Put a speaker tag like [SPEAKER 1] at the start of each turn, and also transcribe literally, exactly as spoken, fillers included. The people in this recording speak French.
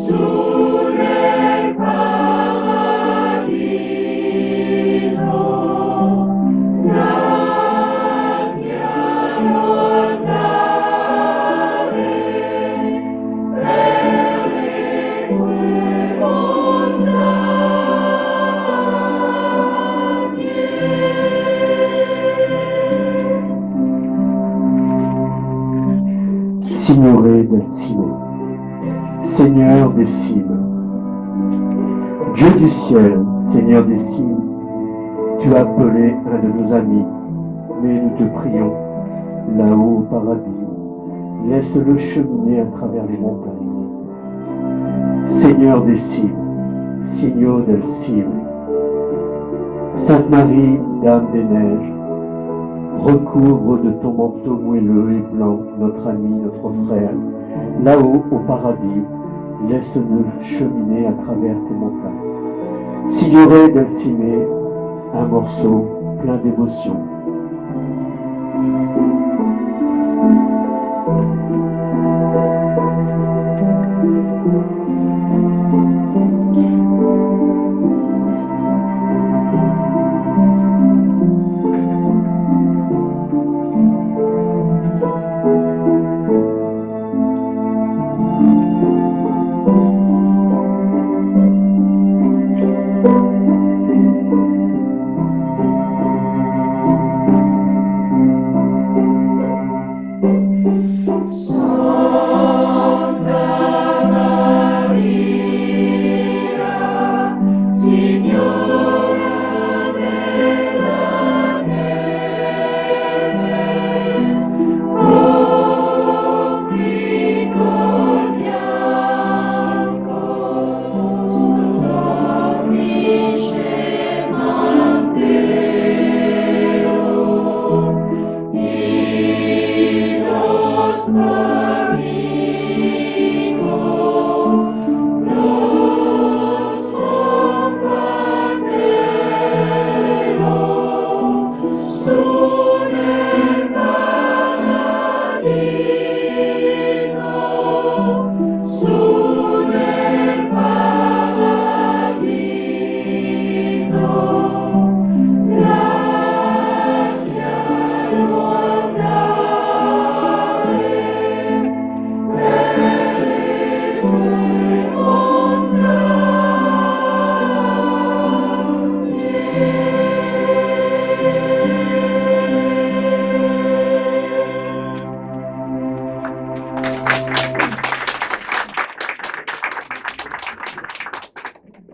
[SPEAKER 1] Signore del Cime, Seigneur des cimes, Dieu du ciel, Seigneur des cimes, tu as appelé un de nos amis, mais nous te prions, là-haut au paradis, laisse-le cheminer à travers les montagnes. Seigneur des cimes, Signor del Cime, Sainte Marie, Dame des neiges, recouvre de ton manteau moelleux et blanc notre ami, notre frère, là-haut au paradis, laisse-nous cheminer à travers tes montagnes. Signore del Cime, un morceau plein d'émotion.